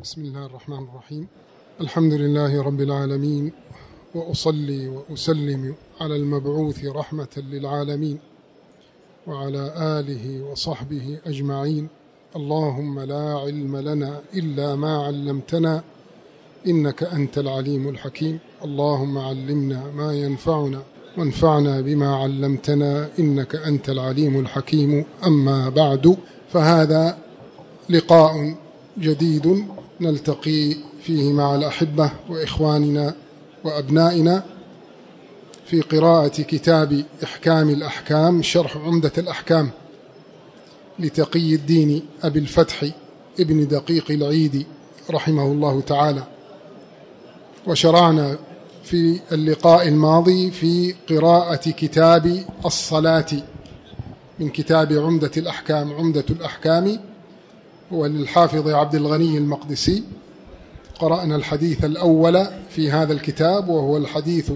بسم الله الرحمن الرحيم. الحمد لله رب العالمين، وأصلي وأسلم على المبعوث رحمة للعالمين وعلى آله وصحبه أجمعين. اللهم لا علم لنا إلا ما علمتنا إنك أنت العليم الحكيم. اللهم علمنا ما ينفعنا وانفعنا بما علمتنا إنك أنت العليم الحكيم. أما بعد، فهذا لقاء جديد نلتقي فيه مع الأحبة وإخواننا وأبنائنا في قراءة كتاب إحكام الأحكام، شرح عمدة الأحكام لتقي الدين أبي الفتح ابن دقيق العيد رحمه الله تعالى. وشرعنا في اللقاء الماضي في قراءة كتاب الصلاة من كتاب عمدة الأحكام. عمدة الأحكام هو للحافظ عبد الغني المقدسي. قرأنا الحديث الأول في هذا الكتاب، وهو الحديث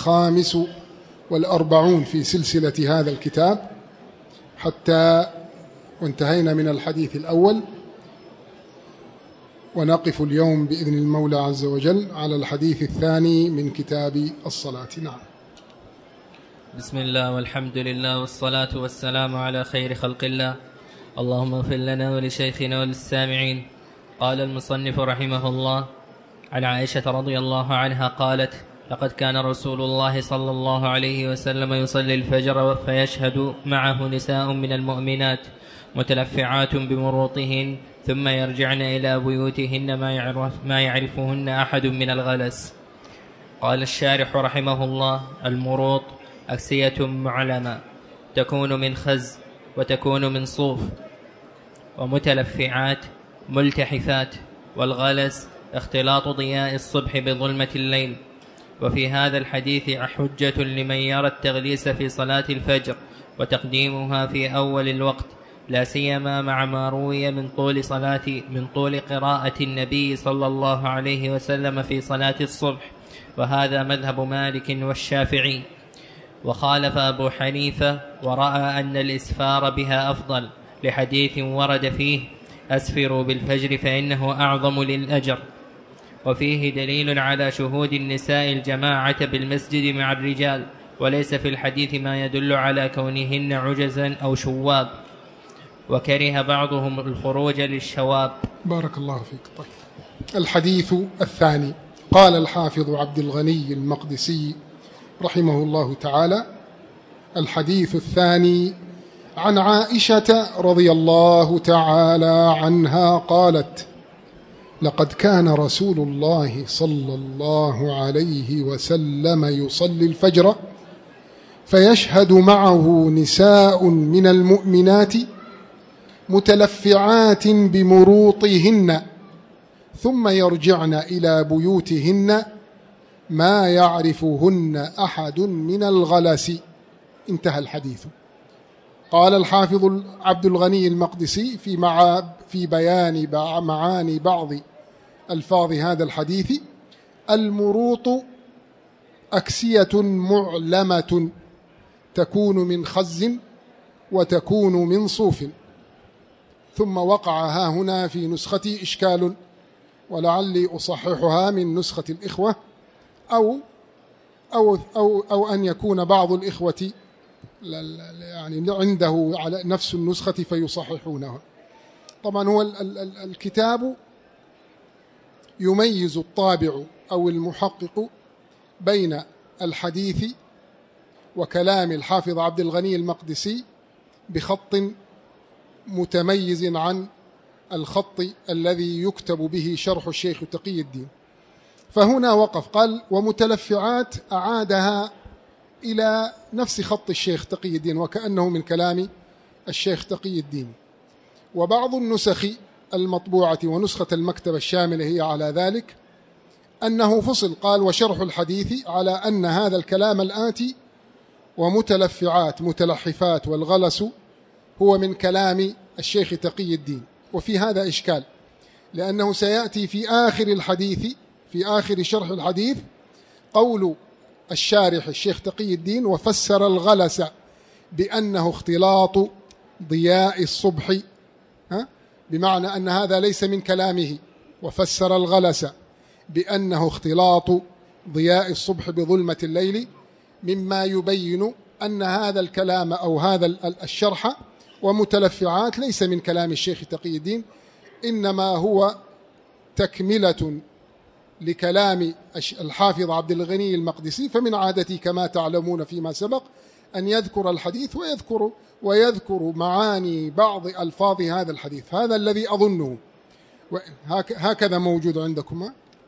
45 في سلسلة هذا الكتاب، حتى وانتهينا من الحديث الأول، ونقف اليوم بإذن المولى عز وجل على الحديث الثاني من كتاب الصلاة. نعم. بسم الله والحمد لله والصلاة والسلام على خير خلق الله. اللهم اغفر لنا ولشيخنا وللسامعين. قال المصنف رحمه الله: عن عائشة رضي الله عنها قالت: لقد كان رسول الله صلى الله عليه وسلم يصلي الفجر فيشهد معه نساء من المؤمنات متلفعات بمروطهن، ثم يرجعن إلى بيوتهن ما يعرفهن أحد من الغلس. قال الشارح رحمه الله: المروط أكسية معلمة تكون من خز وتكون من صوف، ومتلفعات ملتحفات، والغلس اختلاط ضياء الصبح بظلمة الليل. وفي هذا الحديث حجة لمن يرى التغليس في صلاة الفجر وتقديمها في أول الوقت، لا سيما مع ما روي من طول قراءة النبي صلى الله عليه وسلم في صلاة الصبح، وهذا مذهب مالك والشافعي. وخالف أبو حنيفة ورأى أن الإسفار بها أفضل، لحديث ورد فيه: أسفروا بالفجر فإنه أعظم للأجر. وفيه دليل على شهود النساء الجماعة بالمسجد مع الرجال، وليس في الحديث ما يدل على كونهن عجزا أو شواب، وكره بعضهم الخروج للشواب. بارك الله فيك. طيب، الحديث الثاني. قال الحافظ عبد الغني المقدسي رحمه الله تعالى: الحديث الثاني عن عائشة رضي الله تعالى عنها قالت: لقد كان رسول الله صلى الله عليه وسلم يصلي الفجر فيشهد معه نساء من المؤمنات متلفعات بمروطهن، ثم يرجعن إلى بيوتهن ما يعرفهن أحد من الغلس. انتهى الحديث. قال الحافظ عبد الغني المقدسي في بيان معاني بعض ألفاظ هذا الحديث: المروط أكسية معلمة تكون من خز وتكون من صوف. ثم وقع ها هنا في نسختي إشكال، ولعلي أصححها من نسخة الإخوة، أو أن يكون بعض الإخوة يعني عنده على نفس النسخة فيصححونها. طبعا هو الكتاب يميز الطابع أو المحقق بين الحديث وكلام الحافظ عبد الغني المقدسي بخط متميز عن الخط الذي يكتب به شرح الشيخ تقي الدين. فهنا وقف، قال: ومتلفعات، أعادها إلى نفس خط الشيخ تقي الدين، وكأنه من كلام الشيخ تقي الدين. وبعض النسخ المطبوعة ونسخة المكتبة الشاملة هي على ذلك، أنه فصل، قال: وشرح الحديث على أن هذا الكلام الآتي ومتلفعات متلحفات والغلس هو من كلام الشيخ تقي الدين. وفي هذا إشكال، لأنه سيأتي في آخر الحديث، في آخر شرح الحديث، قول الشارح الشيخ تقي الدين: وفسر الغلس بأنه اختلاط ضياء الصبح، بمعنى أن هذا ليس من كلامه، وفسر الغلس بأنه اختلاط ضياء الصبح بظلمة الليل، مما يبين أن هذا الكلام أو هذا الشرح ومتلفعات ليس من كلام الشيخ تقي الدين، إنما هو تكملة لكلام الحافظ عبد الغني المقدسي. فمن عادتي كما تعلمون فيما سبق أن يذكر الحديث ويذكر معاني بعض ألفاظ هذا الحديث. هذا الذي أظنه هكذا موجود عندكم.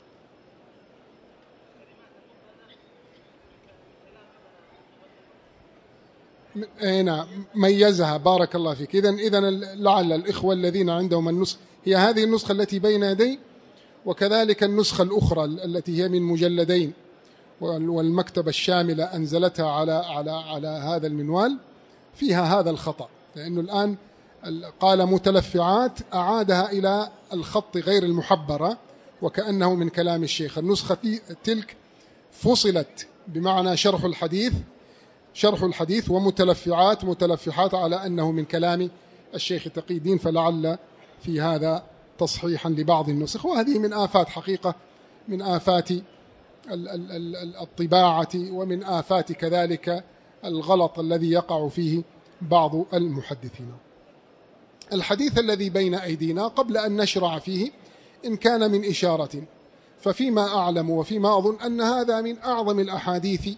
نعم، ميزها، بارك الله فيك. إذن لعل الإخوة الذين عندهم النسخة، هي هذه النسخة التي بين يدي، وكذلك النسخة الأخرى التي هي من مجلدين، والمكتبة الشاملة أنزلتها على هذا المنوال، فيها هذا الخطأ، لأنه الآن قال متلفعات أعادها إلى الخط غير المحبرة وكأنه من كلام الشيخ. النسخة تلك فصلت بمعنى شرح الحديث ومتلفحات على أنه من كلام الشيخ تقي الدين، فلعل في هذا تصحيحا لبعض النسخ. وهذه من آفات حقيقة، من آفات الطباعة، ومن آفات كذلك الغلط الذي يقع فيه بعض المحدثين. الحديث الذي بين أيدينا قبل أن نشرع فيه، إن كان من إشارة، ففيما أعلم وفيما أظن أن هذا من أعظم الأحاديث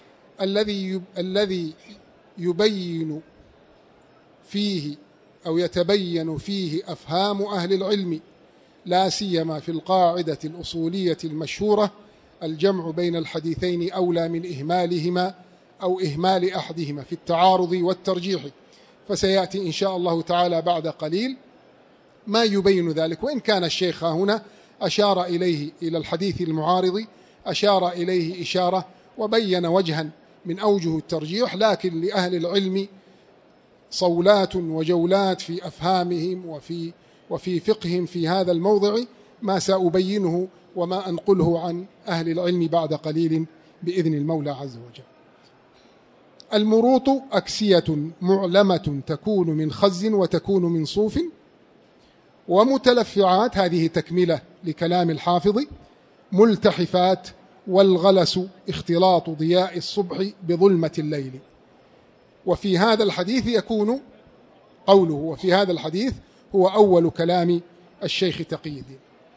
الذي يبين فيه أو يتبين فيه أفهام أهل العلم، لا سيما في القاعدة الأصولية المشهورة: الجمع بين الحديثين أولى من إهمالهما أو إهمال أحدهما في التعارض والترجيح. فسيأتي إن شاء الله تعالى بعد قليل ما يبين ذلك. وإن كان الشيخ هنا أشار إليه، إلى الحديث المعارض أشار إليه إشارة وبين وجها من أوجه الترجيح، لكن لأهل العلم صولات وجولات في أفهامهم وفي فقههم في هذا الموضع، ما سأبينه وما أنقله عن أهل العلم بعد قليل بإذن المولى عز وجل. المروط أكسية معلمة تكون من خز وتكون من صوف، ومتلفعات، هذه تكملة لكلام الحافظ، ملتحفات، والغلس اختلاط ضياء الصبح بظلمة الليل. وفي هذا الحديث يكون قوله، وفي هذا الحديث هو أول كلام الشيخ تقي الدين.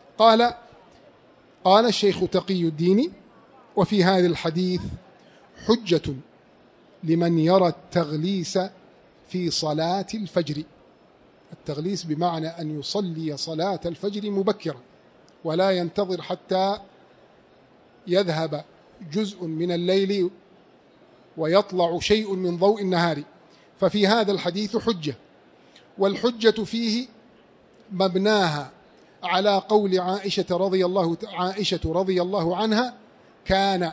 قال الشيخ تقي الدين: وفي هذا الحديث حجة لمن يرى التغليس في صلاة الفجر. التغليس بمعنى أن يصلي صلاة الفجر مبكرا ولا ينتظر حتى يذهب جزء من الليل ويطلع شيء من ضوء النهار. ففي هذا الحديث حجة، والحجة فيه مبناها على قول عائشة رضي الله عنها كان،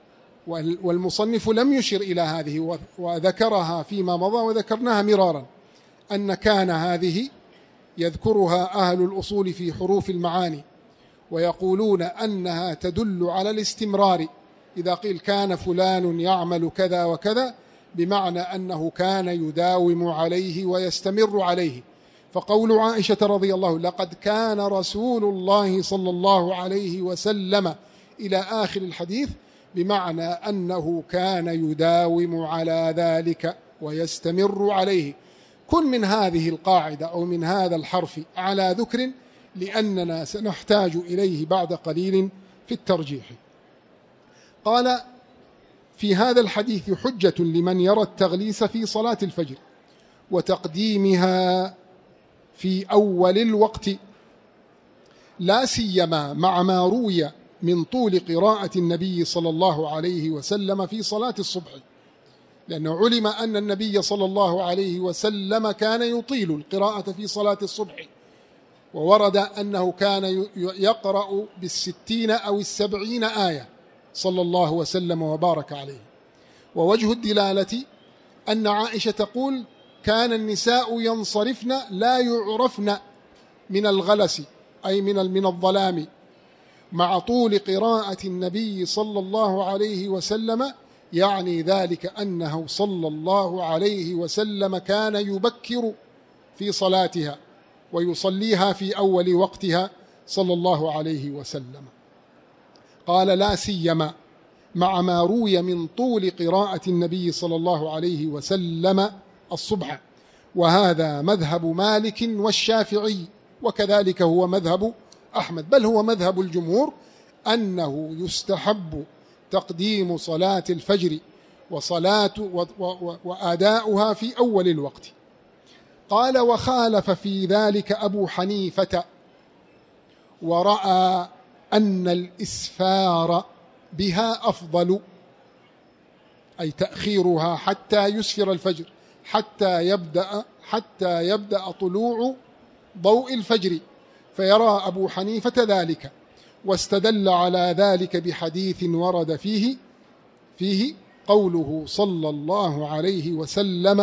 والمصنف لم يشر إلى هذه وذكرها فيما مضى وذكرناها مرارا، أن كان هذه يذكرها أهل الأصول في حروف المعاني، ويقولون أنها تدل على الاستمرار. إذا قيل كان فلان يعمل كذا وكذا، بمعنى أنه كان يداوم عليه ويستمر عليه. فقول عائشة رضي الله: لقد كان رسول الله صلى الله عليه وسلم إلى آخر الحديث، بمعنى أنه كان يداوم على ذلك ويستمر عليه. كن من هذه القاعدة أو من هذا الحرف على ذكر، لأننا سنحتاج إليه بعد قليل في الترجيح. قال: في هذا الحديث حجة لمن يرى التغليس في صلاة الفجر وتقديمها في أول الوقت، لا سيما مع ما روي من طول قراءة النبي صلى الله عليه وسلم في صلاة الصبح، لأنه علم أن النبي صلى الله عليه وسلم كان يطيل القراءة في صلاة الصبح، وورد أنه كان يقرأ 60 أو 70 آية صلى الله وسلم وبارك عليه. ووجه الدلالة أن عائشة تقول: كان النساء ينصرفن لا يعرفن من الغلس، أي من الظلام، مع طول قراءة النبي صلى الله عليه وسلم، يعني ذلك أنه صلى الله عليه وسلم كان يبكر في صلاتها ويصليها في أول وقتها، صلى الله عليه وسلم. قال: لا سيما مع ما روي من طول قراءة النبي صلى الله عليه وسلم الصبح، وهذا مذهب مالك والشافعي، وكذلك هو مذهب أحمد، بل هو مذهب الجمهور أنه يستحب تقديم صلاة الفجر وأداؤها في أول الوقت. قال: وخالف في ذلك أبو حنيفة، ورأى أن الإسفار بها أفضل، أي تأخيرها حتى يسفر الفجر، حتى يبدأ طلوع ضوء الفجر، فيرى أبو حنيفة ذلك، واستدل على ذلك بحديث ورد فيه قوله صلى الله عليه وسلم: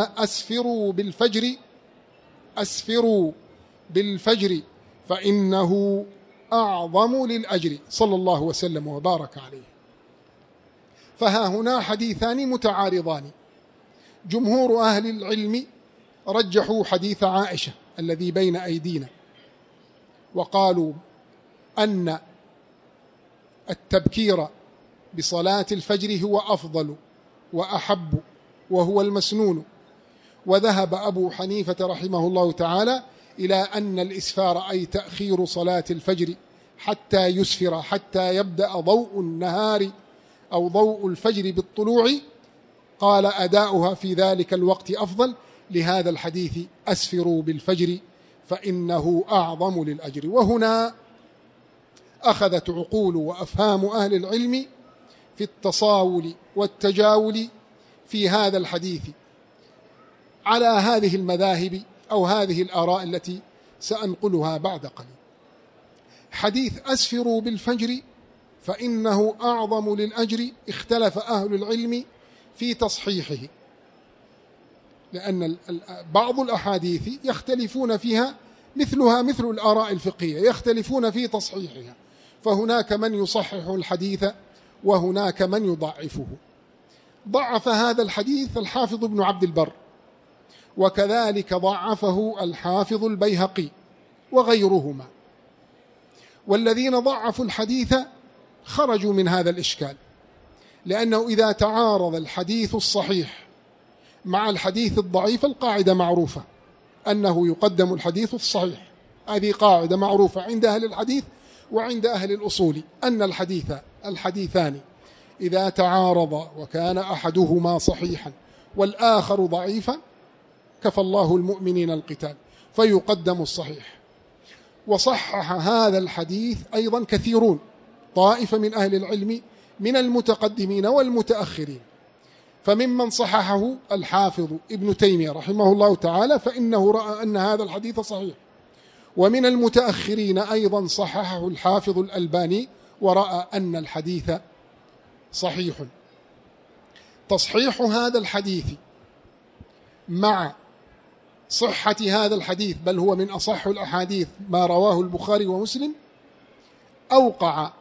أسفروا بالفجر فإنه أعظم للأجر، صلى الله وسلم وبارك عليه. فها هنا حديثان متعارضان. جمهور أهل العلم رجحوا حديث عائشة الذي بين أيدينا، وقالوا أن التبكير بصلاة الفجر هو أفضل وأحب وهو المسنون. وذهب أبو حنيفة رحمه الله تعالى إلى أن الإسفار أي تأخير صلاة الفجر حتى يسفر، حتى يبدأ ضوء النهار أو ضوء الفجر بالطلوع، قال أداؤها في ذلك الوقت أفضل، لهذا الحديث: أسفروا بالفجر فإنه أعظم للأجر. وهنا أخذت عقول وأفهام أهل العلم في التصاول والتجاول في هذا الحديث على هذه المذاهب أو هذه الآراء التي سأنقلها بعد قليل. حديث أسفروا بالفجر فإنه أعظم للأجر اختلف أهل العلم في تصحيحه، لأن بعض الأحاديث يختلفون فيها مثلها مثل الآراء الفقهية، يختلفون في تصحيحها، فهناك من يصحح الحديث وهناك من يضعفه. ضعف هذا الحديث الحافظ ابن عبد البر، وكذلك ضعفه الحافظ البيهقي وغيرهما. والذين ضعفوا الحديث خرجوا من هذا الإشكال، لأنه إذا تعارض الحديث الصحيح مع الحديث الضعيف، القاعدة معروفة أنه يقدم الحديث الصحيح، هذه قاعدة معروفة عند أهل الحديث وعند أهل الأصول، أن الحديثان إذا تعارض وكان أحدهما صحيحا والآخر ضعيفا كفى الله المؤمنين القتال، فيقدم الصحيح. وصحح هذا الحديث أيضا كثيرون، طائفة من أهل العلم من المتقدمين والمتأخرين، فممن صححه الحافظ ابن تيمية رحمه الله تعالى، فإنه رأى أن هذا الحديث صحيح. ومن المتأخرين أيضا صححه الحافظ الألباني ورأى أن الحديث صحيح. تصحيح هذا الحديث مع صحة هذا الحديث، بل هو من أصح الأحاديث ما رواه البخاري ومسلم، أوقع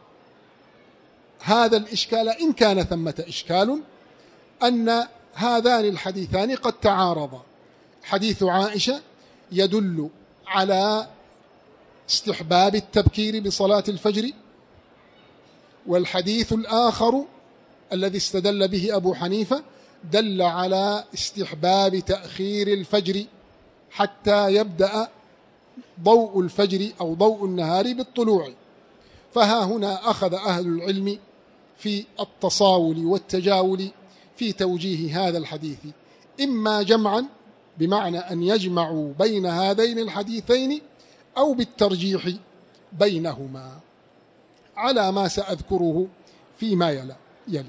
هذا الإشكال، إن كان ثمة إشكال، أن هذان الحديثان قد تعارضا. حديث عائشة يدل على استحباب التبكير بصلاة الفجر، والحديث الآخر الذي استدل به أبو حنيفة دل على استحباب تأخير الفجر حتى يبدأ ضوء الفجر أو ضوء النهار بالطلوع. فها هنا أخذ أهل العلم في التصاول والتجاول في توجيه هذا الحديث، إما جمعا بمعنى أن يجمعوا بين هذين الحديثين، أو بالترجيح بينهما، على ما سأذكره فيما يلي.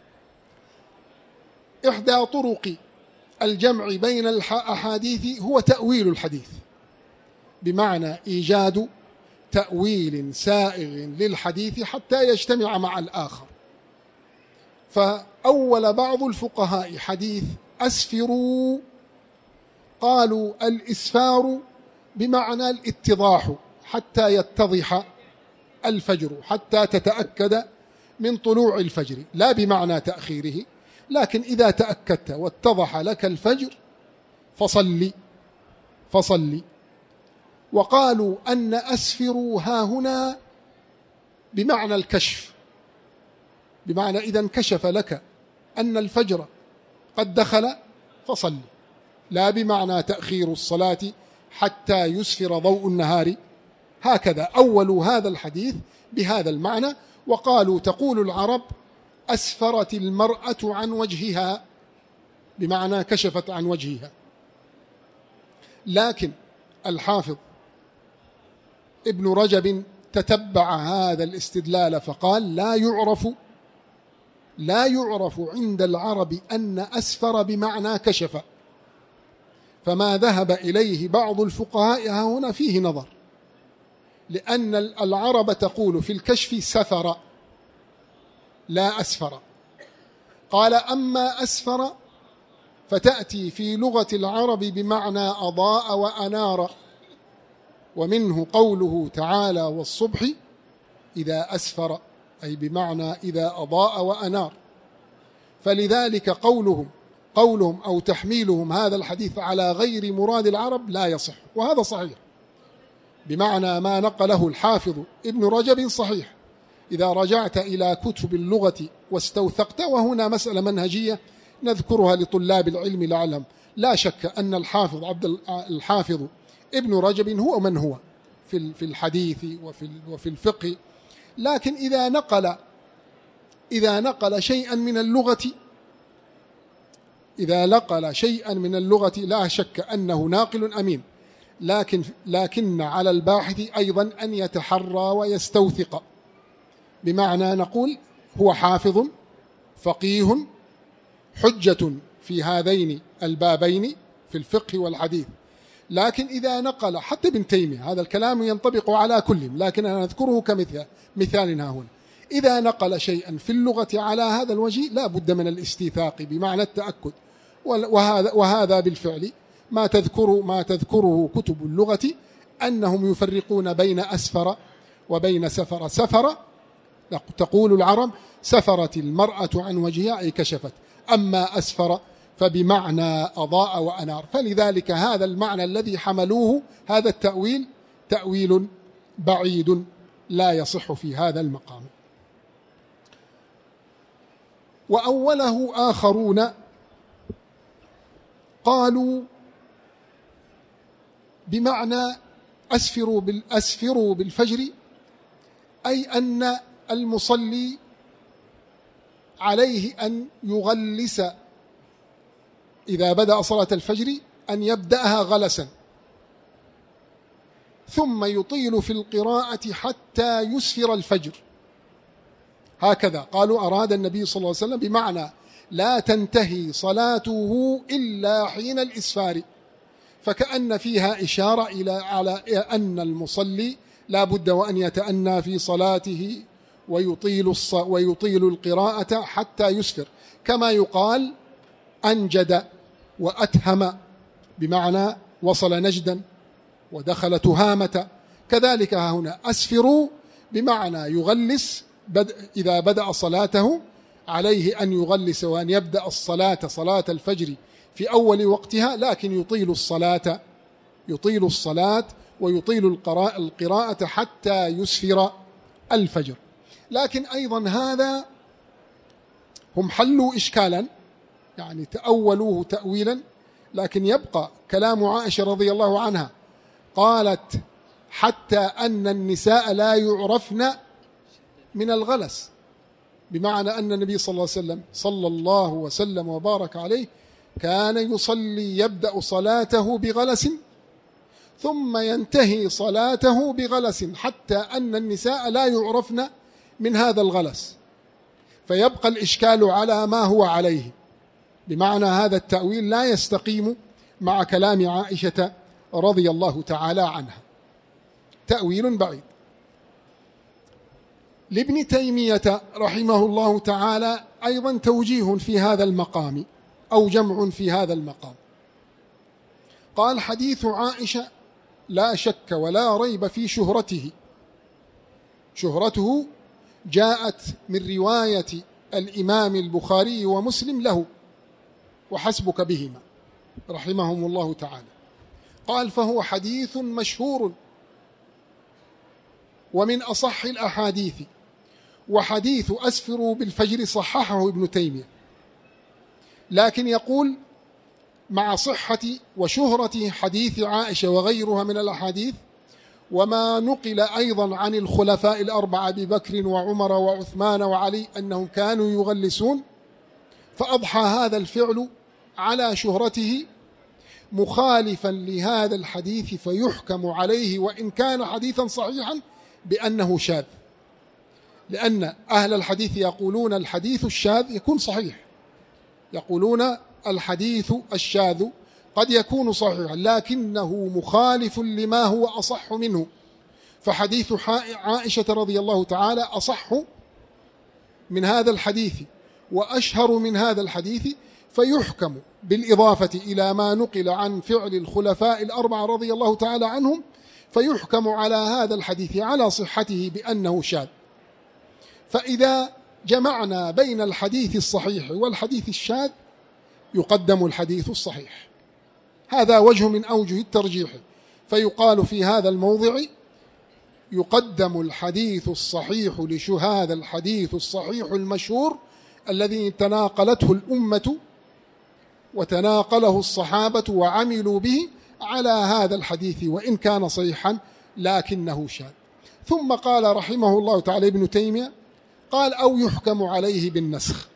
إحدى طرق الجمع بين الأحاديث هو تأويل الحديث، بمعنى إيجاد تأويل سائغ للحديث حتى يجتمع مع الآخر. فأول بعض الفقهاء حديث أسفروا، قالوا الإسفار بمعنى الاتضاح، حتى يتضح الفجر، حتى تتأكد من طلوع الفجر، لا بمعنى تأخيره، لكن إذا تأكدت واتضح لك الفجر فصلي. وقالوا أن أسفروا ها هنا بمعنى الكشف، بمعنى إذا انكشف لك أن الفجر قد دخل فصل، لا بمعنى تأخير الصلاة حتى يسفر ضوء النهار. هكذا أولوا هذا الحديث بهذا المعنى، وقالوا تقول العرب أسفرت المرأة عن وجهها، بمعنى كشفت عن وجهها. لكن الحافظ ابن رجب تتبع هذا الاستدلال فقال لا يعرف عند العرب أن أسفر بمعنى كشف، فما ذهب إليه بعض الفقهاء هنا فيه نظر، لأن العرب تقول في الكشف سفر لا أسفر. قال أما أسفر فتأتي في لغة العرب بمعنى أضاء وأنار، ومنه قوله تعالى والصبح إذا أسفر، أي بمعنى إذا أضاء وأنار. فلذلك قولهم أو تحميلهم هذا الحديث على غير مراد العرب لا يصح، وهذا صحيح، بمعنى ما نقله الحافظ ابن رجب صحيح إذا رجعت إلى كتب اللغة واستوثقت. وهنا مسألة منهجية نذكرها لطلاب العلم لعلهم. لا شك أن الحافظ ابن رجب هو من هو في الحديث وفي الفقه، لكن إذا نقل شيئا من اللغة لا شك أنه ناقل أمين، لكن على الباحث أيضا أن يتحرى ويستوثق، بمعنى نقول هو حافظ فقيه حجة في هذين البابين في الفقه والحديث. لكن إذا نقل حتى ابن تيمية، هذا الكلام ينطبق على كلهم، لكن أنا أذكره كمثال ها هنا، إذا نقل شيئا في اللغة على هذا الوجه لا بد من الاستيثاق بمعنى التأكد، وهذا بالفعل ما تذكره كتب اللغة، أنهم يفرقون بين أسفر وبين سفر. سفر تقول العرب سفرت المرأة عن وجهها أي كشفت، أما أسفر فبمعنى أضاء وأنار. فلذلك هذا المعنى الذي حملوه هذا التأويل تأويل بعيد لا يصح في هذا المقام. وأوله آخرون قالوا بمعنى أسفروا بالفجر، أي أن المصلي عليه أن يغلس إذا بدأ صلاة الفجر، أن يبدأها غلسا ثم يطيل في القراءة حتى يسفر الفجر. هكذا قالوا أراد النبي صلى الله عليه وسلم بمعنى لا تنتهي صلاته إلا حين الإسفار، فكأن فيها إشارة على أن المصلي لا بد وأن يتأنى في صلاته ويطيل القراءة حتى يسفر، كما يقال أنجد وأتهم بمعنى وصل نجدا ودخل تهامة. كذلك هنا أسفروا بمعنى يغلس، إذا بدأ صلاته عليه أن يغلس وأن يبدأ صلاة الفجر في أول وقتها، لكن يطيل الصلاة ويطيل القراءة حتى يسفر الفجر. لكن أيضا هذا هم حلوا إشكالا، يعني تأولوه تأويلا، لكن يبقى كلام عائشة رضي الله عنها، قالت حتى أن النساء لا يعرفن من الغلس، بمعنى أن النبي صلى الله وسلم وبارك عليه كان يصلي يبدأ صلاته بغلس ثم ينتهي صلاته بغلس، حتى أن النساء لا يعرفن من هذا الغلس، فيبقى الإشكال على ما هو عليه، بمعنى هذا التأويل لا يستقيم مع كلام عائشة رضي الله تعالى عنها، تأويل بعيد. لابن تيمية رحمه الله تعالى أيضا توجيه في هذا المقام أو جمع في هذا المقام. قال حديث عائشة لا شك ولا ريب في شهرته جاءت من رواية الإمام البخاري ومسلم له وحسبك بهما رحمهم الله تعالى. قال فهو حديث مشهور ومن أصح الأحاديث. وحديث أسفروا بالفجر صححه ابن تيمية، لكن يقول مع صحة وشهرة حديث عائشة وغيرها من الأحاديث، وما نقل أيضا عن الخلفاء الأربعة أبي بكر وعمر وعثمان وعلي أنهم كانوا يغلسون، فأضحى هذا الفعل على شهرته مخالفا لهذا الحديث، فيحكم عليه وإن كان حديثا صحيحا بأنه شاذ، لأن أهل الحديث يقولون الحديث الشاذ يكون صحيح، يقولون الحديث الشاذ قد يكون صحيحا لكنه مخالف لما هو أصح منه، فحديث عائشة رضي الله تعالى أصح من هذا الحديث وأشهر من هذا الحديث، فيحكم بالإضافة إلى ما نقل عن فعل الخلفاء الأربعة رضي الله تعالى عنهم، فيحكم على هذا الحديث على صحته بأنه شاذ. فإذا جمعنا بين الحديث الصحيح والحديث الشاذ يقدم الحديث الصحيح. هذا وجه من أوجه الترجيح، فيقال في هذا الموضع يقدم الحديث الصحيح هذا الحديث الصحيح المشهور الذي تناقلته الأمة وتناقله الصحابة وعملوا به على هذا الحديث وإن كان صحيحا لكنه شاذ. ثم قال رحمه الله تعالى ابن تيمية قال أو يحكم عليه بالنسخ،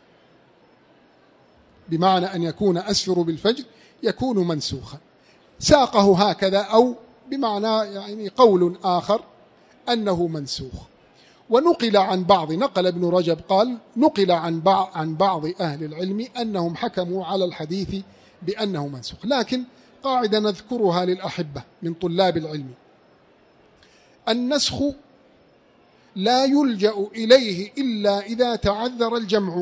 بمعنى أن يكون أسفر بالفجر يكون منسوخا، ساقه هكذا، أو بمعنى يعني قول آخر أنه منسوخ. ونقل عن بعض، نقل ابن رجب قال نقل عن بعض أهل العلم أنهم حكموا على الحديث بأنه منسوخ، لكن قاعدة نذكرها للأحبة من طلاب العلم: النسخ لا يلجأ إليه إلا إذا تعذر الجمع.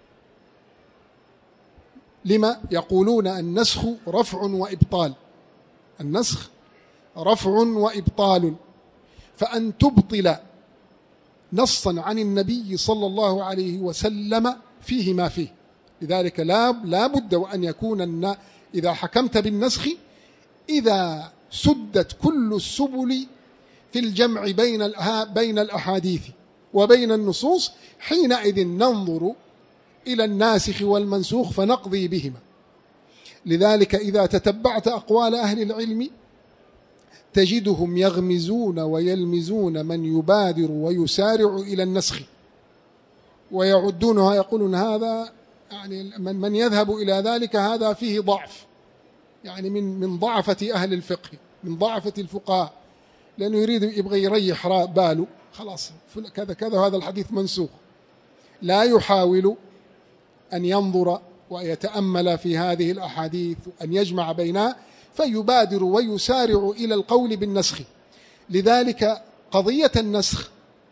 لما؟ يقولون النسخ رفع وإبطال، النسخ رفع وإبطال، فأن تبطل نصا عن النبي صلى الله عليه وسلم فيه ما فيه، لذلك لا بد وأن يكون إذا حكمت بالنسخ إذا سدت كل السبل في الجمع بين الأحاديث وبين النصوص، حينئذ ننظر إلى الناسخ والمنسوخ فنقضي بهما. لذلك إذا تتبعت أقوال أهل العلم تجدهم يغمزون ويلمزون من يبادر ويسارع إلى النسخ، ويعدونها يقولون هذا يعني من يذهب إلى ذلك هذا فيه ضعف، يعني من ضعفة أهل الفقه، من ضعفة الفقهاء، لأنه يريد يبغى يريح باله، خلاص كذا كذا هذا الحديث منسوخ، لا يحاول أن ينظر ويتأمل في هذه الأحاديث وأن يجمع بينها، فيبادر ويسارع إلى القول بالنسخ. لذلك قضية النسخ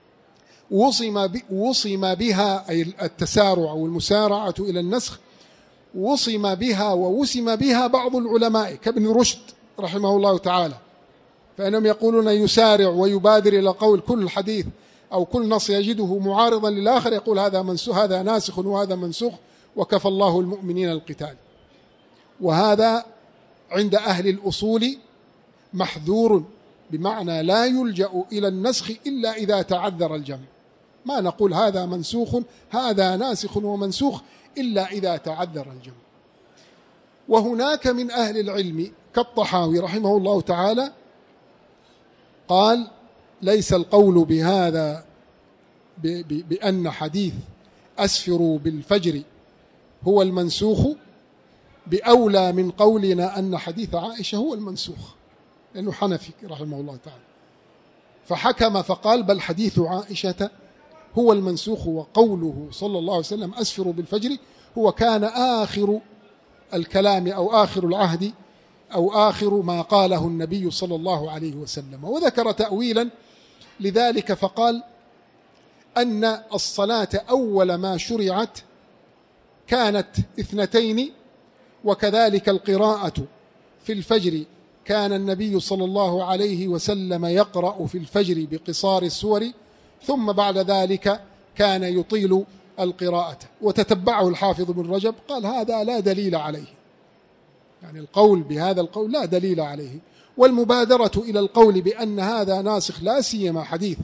وصم بها، أي التسارع أو المسارعة إلى النسخ وصم بها ووسم بها بعض العلماء كابن رشد رحمه الله تعالى، فإنهم يقولون يسارع ويبادر إلى قول كل حديث أو كل نص يجده معارضا للآخر يقول هذا منسوخ، هذا ناسخ وهذا منسوخ، وكفى الله المؤمنين القتال. وهذا عند أهل الأصول محذور، بمعنى لا يلجأ إلى النسخ إلا إذا تعذر الجمع، ما نقول هذا منسوخ هذا ناسخ ومنسوخ إلا إذا تعذر الجمع. وهناك من أهل العلم كالطحاوي رحمه الله تعالى قال ليس القول بهذا بأن حديث أسفروا بالفجر هو المنسوخ بأولى من قولنا أن حديث عائشة هو المنسوخ، لأنه حنفي رحمه الله تعالى، فحكم فقال بل حديث عائشة هو المنسوخ، وقوله صلى الله عليه وسلم أسفروا بالفجر هو كان آخر الكلام أو آخر العهد أو آخر ما قاله النبي صلى الله عليه وسلم. وذكر تأويلا لذلك فقال أن الصلاة أول ما شرعت كانت 2، وكذلك القراءة في الفجر كان النبي صلى الله عليه وسلم يقرأ في الفجر بقصار السور، ثم بعد ذلك كان يطيل القراءة. وتتبعه الحافظ بن رجب قال هذا لا دليل عليه، يعني القول بهذا القول لا دليل عليه، والمبادرة إلى القول بأن هذا ناسخ لا سيما حديث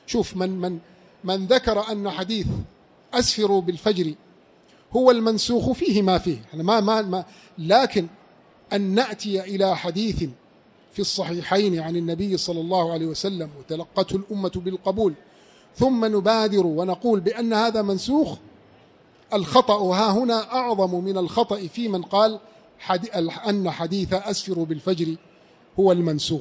شوف من ذكر أن حديث أسفروا بالفجر هو المنسوخ فيه ما فيه، لكن أن نأتي إلى حديث في الصحيحين عن النبي صلى الله عليه وسلم وتلقته الأمة بالقبول ثم نبادر ونقول بأن هذا منسوخ، الخطأ ها هنا أعظم من الخطأ في من قال أن حديث أسفروا بالفجر هو المنسوخ،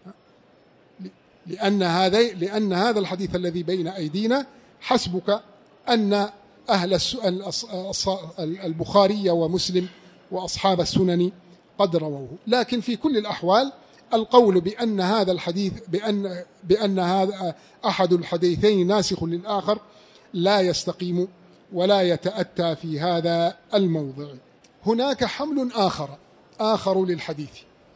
لأن هذا الحديث الذي بين أيدينا حسبك أن أهل البخاري ومسلم وأصحاب السنن قد رووه. لكن في كل الأحوال القول بأن هذا الحديث بأن هذا أحد الحديثين ناسخ للآخر لا يستقيم ولا يتأتى في هذا الموضع. هناك حمل آخر للحديث،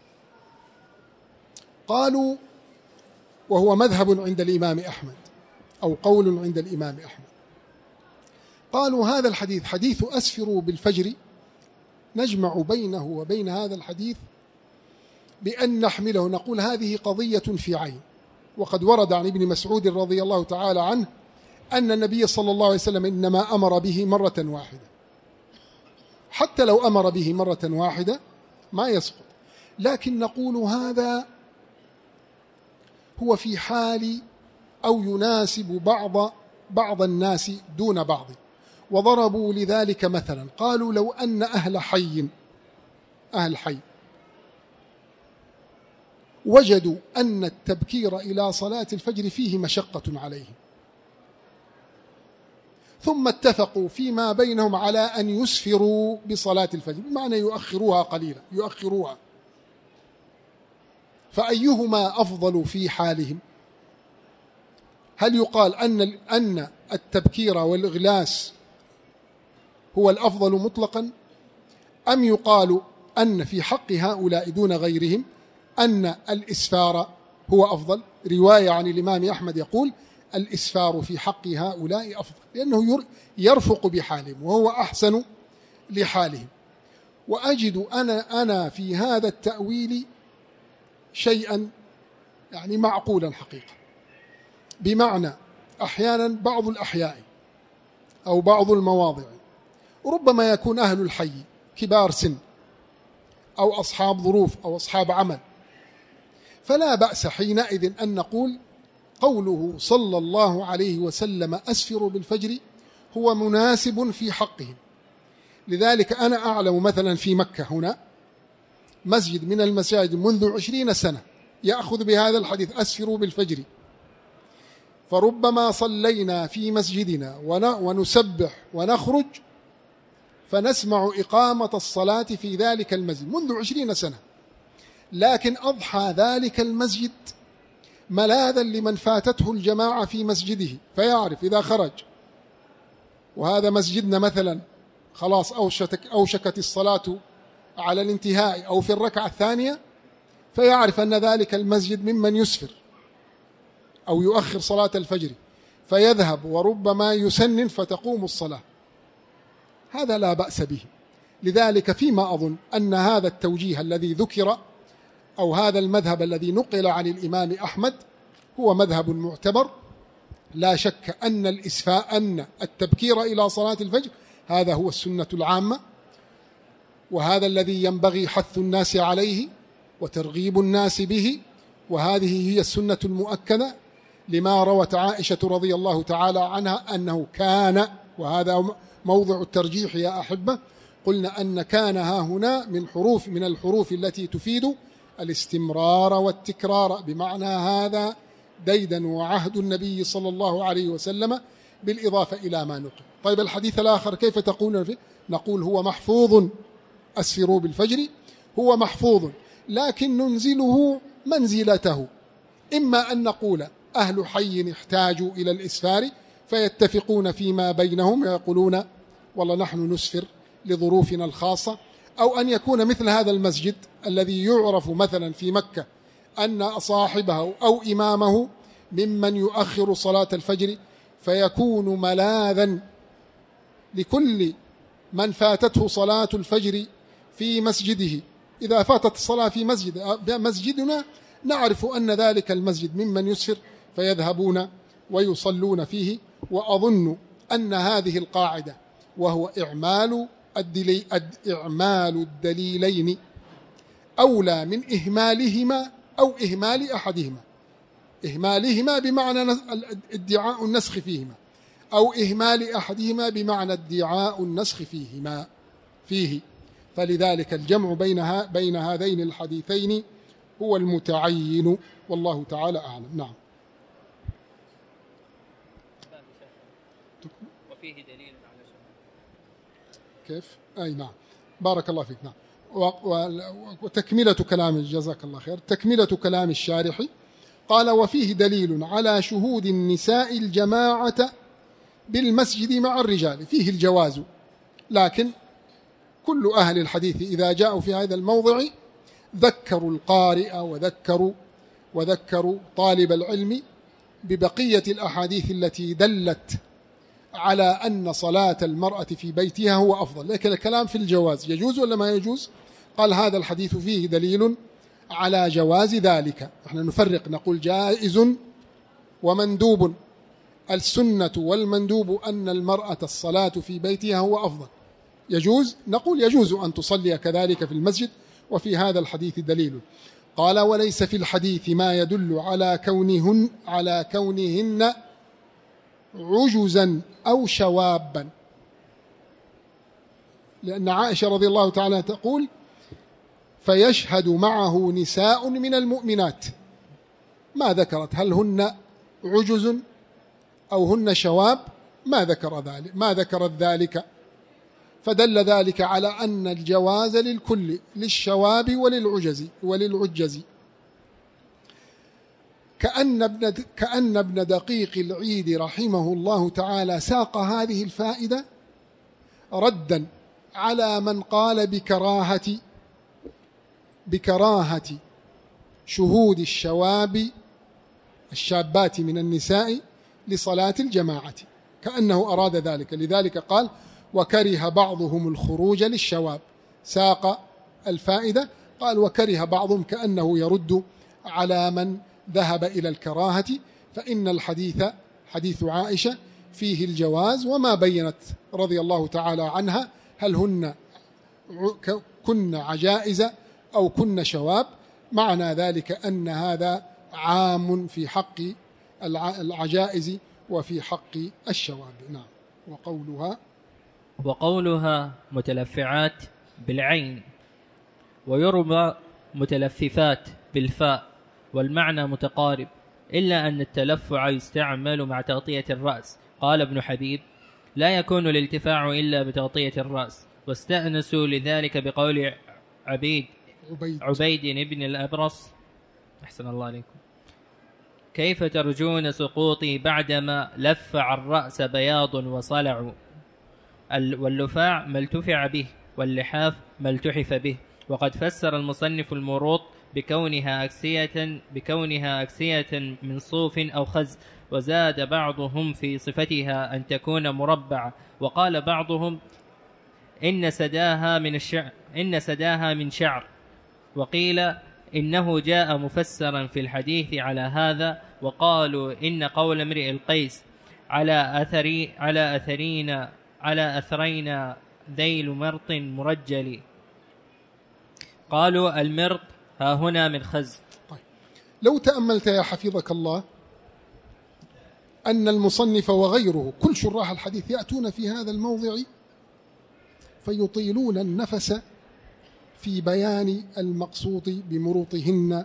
قالوا وهو مذهب عند الإمام أحمد أو قول عند الإمام أحمد، قالوا هذا الحديث حديث أسفروا بالفجر نجمع بينه وبين هذا الحديث بأن نحمله، نقول هذه قضية في عين. وقد ورد عن ابن مسعود رضي الله تعالى عنه أن النبي صلى الله عليه وسلم إنما أمر به مرة واحدة، حتى لو أمر به مرة واحدة ما يسقط، لكن نقول هذا هو في حال أو يناسب بعض الناس دون بعض. وضربوا لذلك مثلا، قالوا لو أن أهل حي وجدوا أن التبكير إلى صلاة الفجر فيه مشقة عليهم، ثم اتفقوا فيما بينهم على أن يسفروا بصلاة الفجر، بمعنى يؤخروها قليلا، فأيهما أفضل في حالهم؟ هل يقال أن التبكير والإغلاس هو الأفضل مطلقا، أم يقال أن في حق هؤلاء دون غيرهم أن الإسفار هو أفضل؟ رواية عن الإمام أحمد يقول الإسفار في حق هؤلاء أفضل، لأنه يرفق بحالهم وهو أحسن لحالهم. وأجد أنا في هذا التأويل شيئا يعني معقولا حقيقة، بمعنى أحيانا بعض الأحياء أو بعض المواضع ربما يكون أهل الحي كبار سن أو أصحاب ظروف أو أصحاب عمل، فلا بأس حينئذ أن نقول قوله صلى الله عليه وسلم أسفروا بالفجر هو مناسب في حقهم. لذلك أنا أعلم مثلا في مكة هنا مسجد من المساجد منذ 20 سنة يأخذ بهذا الحديث أسفروا بالفجر، فربما صلينا في مسجدنا ونسبح ونخرج فنسمع إقامة الصلاة في ذلك المسجد منذ 20 سنة، لكن أضحى ذلك المسجد ملاذا لمن فاتته الجماعة في مسجده، فيعرف إذا خرج وهذا مسجدنا مثلا خلاص أوشكت الصلاة على الانتهاء أو في الركعة الثانية، فيعرف أن ذلك المسجد ممن يسفر أو يؤخر صلاة الفجر، فيذهب وربما يسنن فتقوم الصلاة، هذا لا بأس به. لذلك فيما أظن أن هذا التوجيه الذي ذكر أو هذا المذهب الذي نقل عن الإمام أحمد هو مذهب معتبر، لا شك أن التبكير إلى صلاة الفجر هذا هو السنة العامة، وهذا الذي ينبغي حث الناس عليه وترغيب الناس به، وهذه هي السنة المؤكدة لما روت عائشة رضي الله تعالى عنها أنه كان، وهذا موضع الترجيح يا أحبة، قلنا أن كان ها هنا من الحروف التي تفيد الاستمرار والتكرار، بمعنى هذا ديدا وعهد النبي صلى الله عليه وسلم بالإضافة إلى ما نقل. طيب الحديث الآخر كيف تقولون فيه؟ نقول هو محفوظ، أسفروا بالفجر هو محفوظ، لكن ننزله منزلته، إما أن نقول أهل حي احتاجوا إلى الإسفار فيتفقون فيما بينهم ويقولون والله نحن نسفر لظروفنا الخاصة، أو أن يكون مثل هذا المسجد الذي يعرف مثلا في مكة أن صاحبه أو إمامه ممن يؤخر صلاة الفجر، فيكون ملاذا لكل من فاتته صلاة الفجر في مسجده. إذا فاتت الصلاة في مسجدنا نعرف أن ذلك المسجد ممن يسفر، فيذهبون ويصلون فيه. وأظن أن هذه القاعدة، وهو إعمال الدليلين أولى من إهمالهما أو إهمال أحدهما. إهمالهما بمعنى ادعاء النسخ فيهما، أو إهمال أحدهما بمعنى ادعاء النسخ فيه. فلذلك الجمع بين هذين الحديثين هو المتعين، والله تعالى أعلم. نعم. وفيه دليل على كيف؟ أي نعم، بارك الله فيك. نعم. وتكملة كلام، جزاك الله خير، تكملة كلام الشارح قال: وفيه دليل على شهود النساء الجماعة بالمسجد مع الرجال. فيه الجواز، لكن كل أهل الحديث إذا جاءوا في هذا الموضع ذكروا القارئ وذكروا طالب العلم ببقية الأحاديث التي دلت على أن صلاة المرأة في بيتها هو أفضل. لكن الكلام في الجواز، يجوز ولا ما يجوز؟ قال: هذا الحديث فيه دليل على جواز ذلك. احنا نفرق، نقول جائز ومندوب. السنة والمندوب أن المرأة الصلاة في بيتها هو أفضل. يجوز، نقول يجوز أن تصلي كذلك في المسجد، وفي هذا الحديث دليل. قال: وليس في الحديث ما يدل على كونهن عجزا أو شوابا، لأن عائشة رضي الله تعالى تقول: فيشهد معه نساء من المؤمنات. ما ذكرت هل هن عجز أو هن شواب، ما ذكرت ذلك، فدل ذلك على أن الجواز للكل، للشواب وللعجز. كأن ابن دقيق العيد رحمه الله تعالى ساق هذه الفائدة ردا على من قال بكراهة شهود الشابات من النساء لصلاة الجماعة، كأنه أراد ذلك. لذلك قال: وكره بعضهم الخروج للشواب. ساق الفائدة، قال: وكره بعضهم، كأنه يرد على من ذهب إلى الكراهة. فإن الحديث حديث عائشة فيه الجواز، وما بينت رضي الله تعالى عنها هل هن كن عجائز أو كن شواب. معنى ذلك أن هذا عام في حق العجائز وفي حق الشواب. نعم. وقولها متلفعات بالعين، ويرمى متلففات بالفاء، والمعنى متقارب، إلا أن التلفع يستعمل مع تغطية الرأس. قال ابن حبيب: لا يكون الالتفاع إلا بتغطية الرأس. واستأنسوا لذلك بقول عبيد بن الأبرص: أحسن الله عليكم، كيف ترجون سقوطي بعدما لفع الرأس بياض وصلع؟ واللفاع ما التفع به، واللحاف ما التحف به. وقد فسر المصنف المروط بكونها أكسية من صوف أو خز، وزاد بعضهم في صفتها أن تكون مربعة. وقال بعضهم: إن سداها من شعر. وقيل إنه جاء مفسرا في الحديث على هذا. وقالوا إن قول امرئ القيس على أثرين ذيل مرط مرجل، قالوا المرط ها هنا من خز. طيب، لو تأملت يا حفظك الله أن المصنف وغيره كل شراح الحديث يأتون في هذا الموضع فيطيلون النفس في بيان المقصود بمروطهن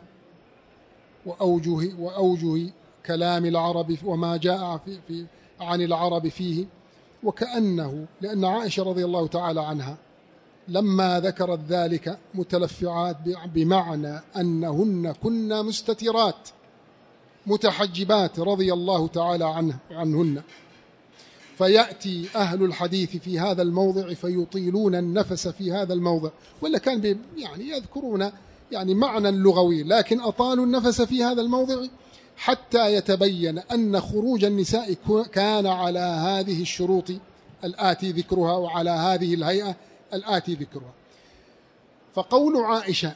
وأوجه كلام العرب وما جاء عن العرب فيه. وكأنه لأن عائشة رضي الله تعالى عنها لما ذكرت ذلك متلفعات بمعنى أنهن كن مستترات متحجبات رضي الله تعالى عنهن. فيأتي أهل الحديث في هذا الموضع فيطيلون النفس في هذا الموضع، ولا كان يذكرون معنى لغوي، لكن أطالوا النفس في هذا الموضع حتى يتبين أن خروج النساء كان على هذه الشروط الآتي ذكرها وعلى هذه الهيئة الآتي ذكرها. فقول عائشة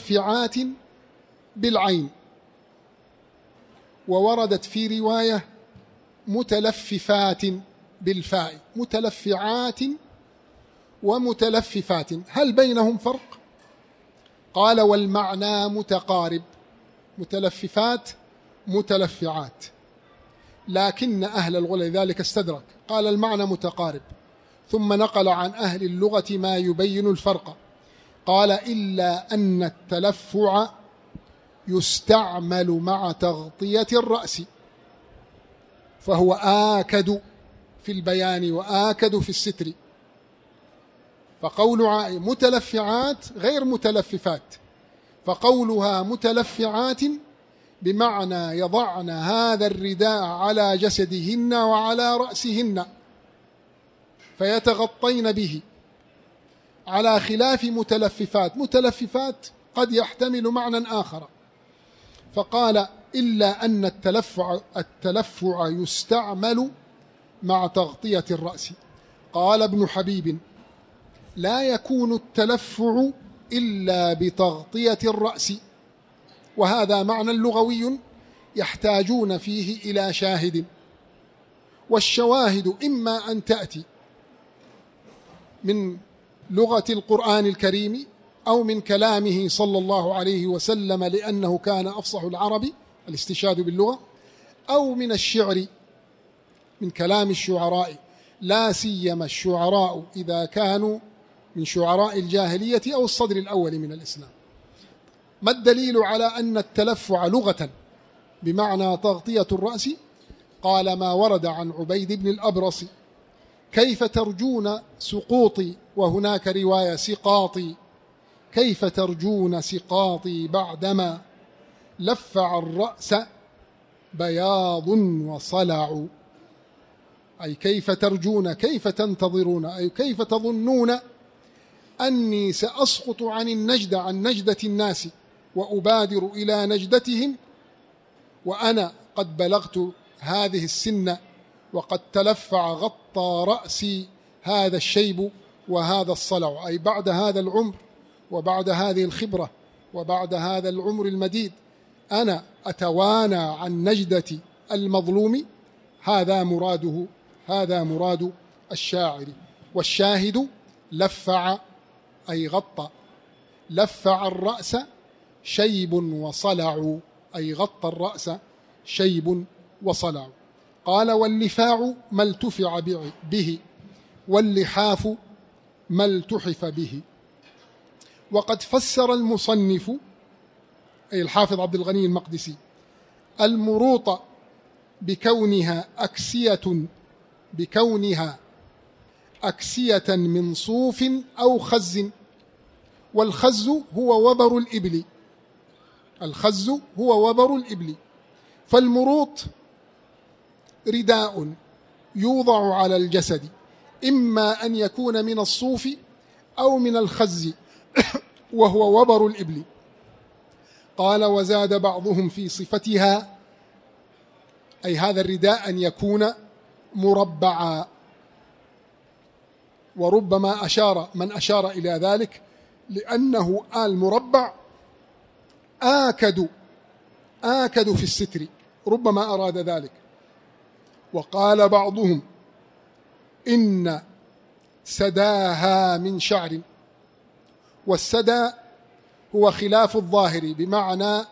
متلفعات بالعين، ووردت في رواية متلففات بالفاء، متلفعات ومتلففات، هل بينهم فرق؟ قال والمعنى متقارب، متلففات متلفعات، لكن أهل اللغة لذلك استدرك قال المعنى متقارب، ثم نقل عن أهل اللغة ما يبين الفرق، قال إلا أن التلفع يستعمل مع تغطية الرأس، فهو آكد في البيان وآكد في الستر. فقول متلفعات غير متلففات، فقولها متلفعات بمعنى يضعن هذا الرداء على جسدهن وعلى رأسهن فيتغطين به، على خلاف متلففات، متلففات قد يحتمل معنى آخر. فقال إلا أن التلفع يستعمل مع تغطية الرأس. قال ابن حبيب لا يكون التلفع إلا بتغطية الرأس، وهذا معنى لغوي يحتاجون فيه إلى شاهد، والشواهد إما أن تأتي من لغة القرآن الكريم أو من كلامه صلى الله عليه وسلم لأنه كان أفصح العرب، الاستشهاد باللغة، أو من الشعر، من كلام الشعراء، لا سيما الشعراء إذا كانوا من شعراء الجاهلية أو الصدر الأول من الإسلام. ما الدليل على أن التلفع لغة بمعنى تغطية الرأس؟ قال ما ورد عن عبيد بن الأبرص كيف ترجون سقوطي، وهناك رواية سقاطي، كيف ترجون سقاطي بعدما لفع الرأس بياض وصلع، أي كيف ترجون، كيف تنتظرون، أي كيف تظنون أني سأسقط عن النجدة، عن نجدة الناس، وأبادر إلى نجدتهم وأنا قد بلغت هذه السن وقد تلفع غطى رأسي هذا الشيب وهذا الصلع، أي بعد هذا العمر وبعد هذه الخبرة وبعد هذا العمر المديد أنا أتوانى عن نجدة المظلوم. هذا مراده، هذا مراد الشاعر. والشاهد لفع أي غطى، لفع الرأس شيب وصلع، أي غطى الرأس شيب وصلع. قال واللفاع ما التفع به، واللحاف ما التحف به. وقد فسر المصنف أي الحافظ عبد الغني المقدسي المروط بكونها أكسية من صوف أو خز، والخز هو وبر الإبل، الخز هو وبر الإبل. فالمروط رداء يوضع على الجسد، إما أن يكون من الصوف أو من الخز وهو وبر الإبل. قال وزاد بعضهم في صفتها، أي هذا الرداء أن يكون مربعا، وربما من أشار إلى ذلك لأنه المربع آكد في الستر، ربما أراد ذلك. وقال بعضهم إن سداها من شعر، والسدى هو خلاف الظاهر، بمعنى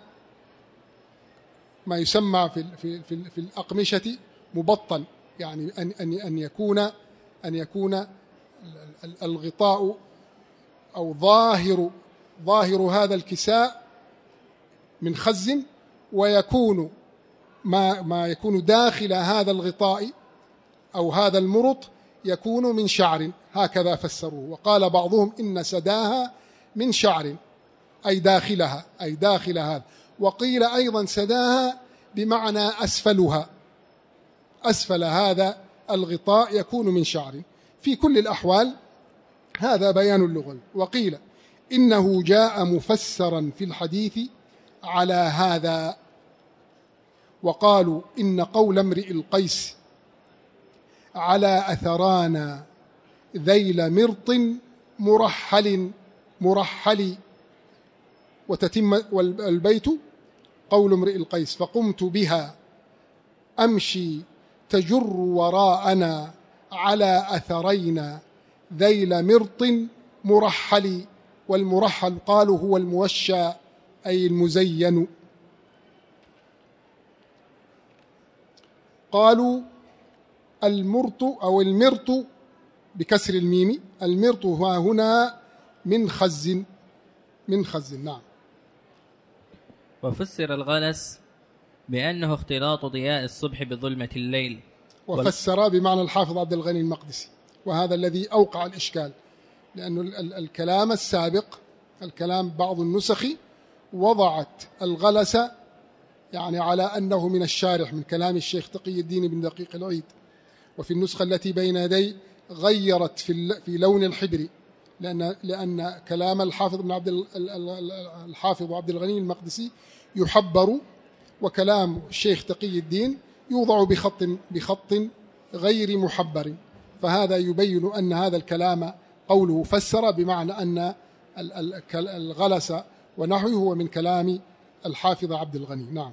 ما يسمى في الأقمشة مبطن، يعني أن يكون الغطاء أو ظاهر هذا الكساء من خز، ويكون ما يكون داخل هذا الغطاء أو هذا المرط يكون من شعر، هكذا فسروه. وقال بعضهم إن سداها من شعر أي داخلها، أي داخل هذا. وقيل أيضا سداها بمعنى أسفلها، أسفل هذا الغطاء يكون من شعر. في كل الأحوال هذا بيان اللغة. وقيل إنه جاء مفسرا في الحديث على هذا. وقالوا إن قول امرئ القيس على أثرانا ذيل مرط مرحل وتتم والبيت قول امرئ القيس فقمت بها أمشي تجر وراءنا على أثرينا ذيل مرط مرحل. والمرحل قالوا هو الموشى أي المزين. قالوا المرط أو المرط بكسر الميم، المرط هنا من خز، من خز. نعم. وفسر الغلس بأنه اختلاط ضياء الصبح بظلمة الليل. وفسر بمعنى الحافظ عبد الغني المقدسي، وهذا الذي أوقع الإشكال، لأن الكلام السابق، الكلام بعض النسخ وضعت الغلس يعني على أنه من الشارح من كلام الشيخ تقي الدين بن دقيق العيد، وفي النسخة التي بين يدي غيرت في لون الحبر، لأن كلام الحافظ عبد الغني المقدسي يحبر، وكلام الشيخ تقي الدين يوضع بخط غير محبر، فهذا يبين أن هذا الكلام قوله فسر بمعنى أن الغلس ونحوه هو من كلام الحافظ عبد الغني. نعم.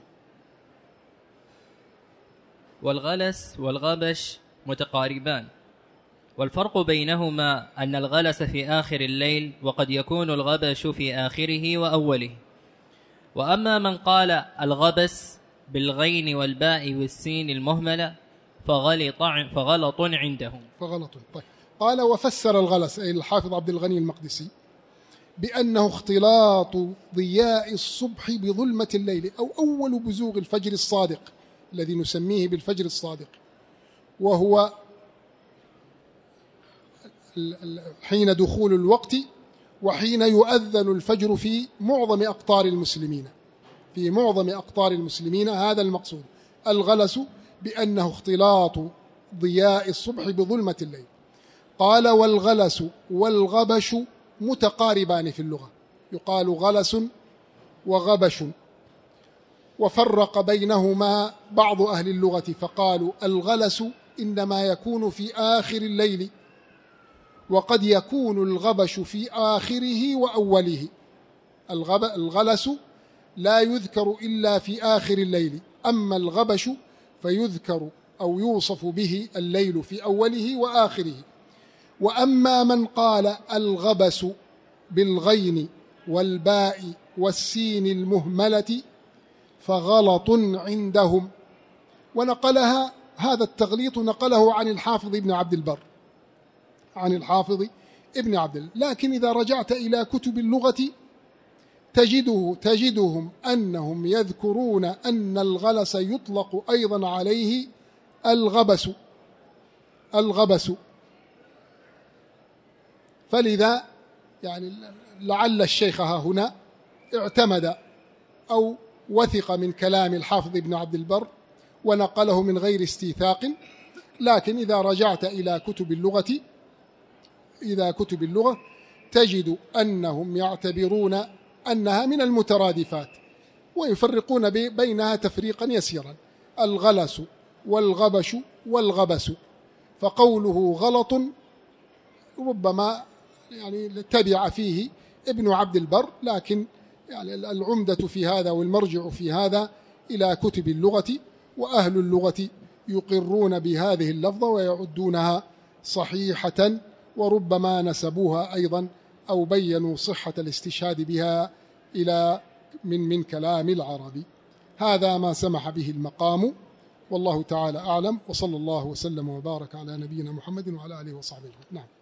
والغلس والغبش متقاربان، والفرق بينهما أن الغلس في آخر الليل، وقد يكون الغبش في آخره وأوله. وأما من قال الغبس بالغين والباء والسين المهملة فغلط عندهم. فغلط. طيب. قال وفسر الغلس أي الحافظ عبد الغني المقدسي بأنه اختلاط ضياء الصبح بظلمة الليل، أو أول بزوغ الفجر الصادق الذي نسميه بالفجر الصادق، وهو حين دخول الوقت وحين يؤذن الفجر في معظم أقطار المسلمين، في معظم أقطار المسلمين. هذا المقصود. الغلس بأنه اختلاط ضياء الصبح بظلمة الليل. قال والغلس والغبش متقاربان في اللغة، يقال غلس وغبش، وفرق بينهما بعض أهل اللغة فقالوا الغلس إنما يكون في آخر الليل، وقد يكون الغبش في آخره وأوله. الغلس لا يذكر إلا في آخر الليل، أما الغبش فيذكر أو يوصف به الليل في أوله وآخره. وأما من قال الغبس بالغين والباء والسين المهملة فغلط عندهم. ونقلها هذا التغليط نقله عن الحافظ ابن عبد البر، عن الحافظ ابن عبد البر. لكن إذا رجعت إلى كتب اللغة تجدهم أنهم يذكرون أن الغلس يطلق أيضا عليه الغبس. فلذا يعني لعل الشيخ هنا اعتمد أو وثق من كلام الحافظ ابن عبد البر ونقله من غير استيثاق. لكن إذا رجعت إلى كتب اللغة تجد أنهم يعتبرون أنها من المترادفات، ويفرقون بينها تفريقا يسيرا: الغلس والغبش والغبس. فقوله غلط ربما يعني تبع فيه ابن عبد البر، لكن يعني العمدة في هذا والمرجع في هذا إلى كتب اللغة، وأهل اللغة يقرون بهذه اللفظة ويعدونها صحيحة، وربما نسبوها أيضا أو بيّنوا صحة الاستشهاد بها إلى من كلام العرب. هذا ما سمح به المقام، والله تعالى أعلم، وصلى الله وسلم وبارك على نبينا محمد وعلى آله وصحبه. نعم.